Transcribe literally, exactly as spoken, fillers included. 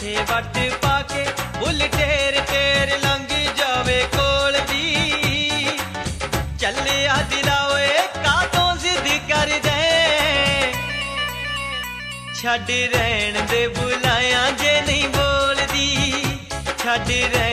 ਮੱਥੇ ਵੱਟ ਪਾ ਕੇ ਬੁੱਲ ਟੇਰ ਟੇਰ ਲੰਘ ਜਾਵੇ ਕੋਲ ਦੀ। ਚੱਲਿਆ ਦਿਲਾ ਓਏ ਕਾਤੋਂ ਜ਼ਿੱਦ ਕਰਦੇ, ਛੱਡ ਰਹਿਣ ਦੇ ਬੁਲਾਇਆ ਜੇ ਨਹੀਂ ਬੋਲਦੀ, ਛੱਡ